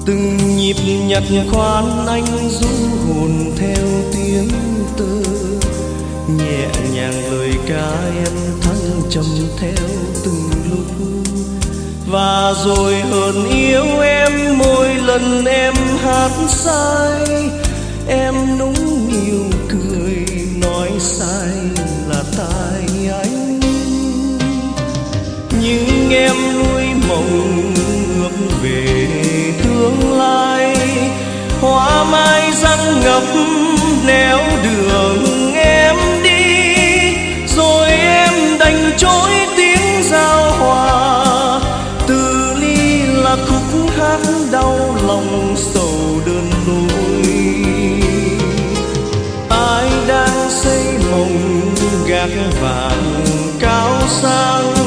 Từng nhịp nhặt khoan anh du hồn theo tiếng tơ, nhẹ nhàng lời ca em thăng trầm theo từng lúc. Và rồi hờn yêu em mỗi lần em hát sai, em nũng nịu cười nói sai là tại anh. Nhưng em nuôi mộng ước về tương lai, hoa mai răng ngập nẻo đường